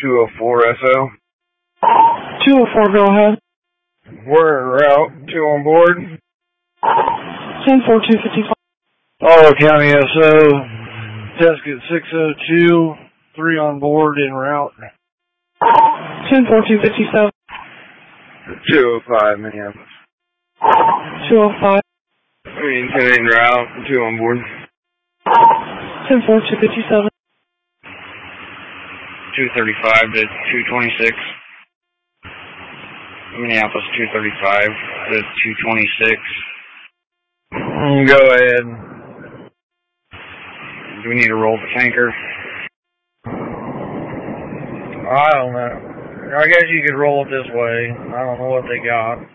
204 SO. 204, go ahead. We're en route. 2 on board. 10-4, 255. Ottawa County SO. Tesket 602. 3 on board en route. 10-4, 257. 205 Minneapolis. 205. Maintain route. 2 on board. 10-4, 257. 235 to 226. Minneapolis 235 to 226. Go ahead. Do we need to roll the tanker? I don't know. I guess you could roll it this way. I don't know what they got.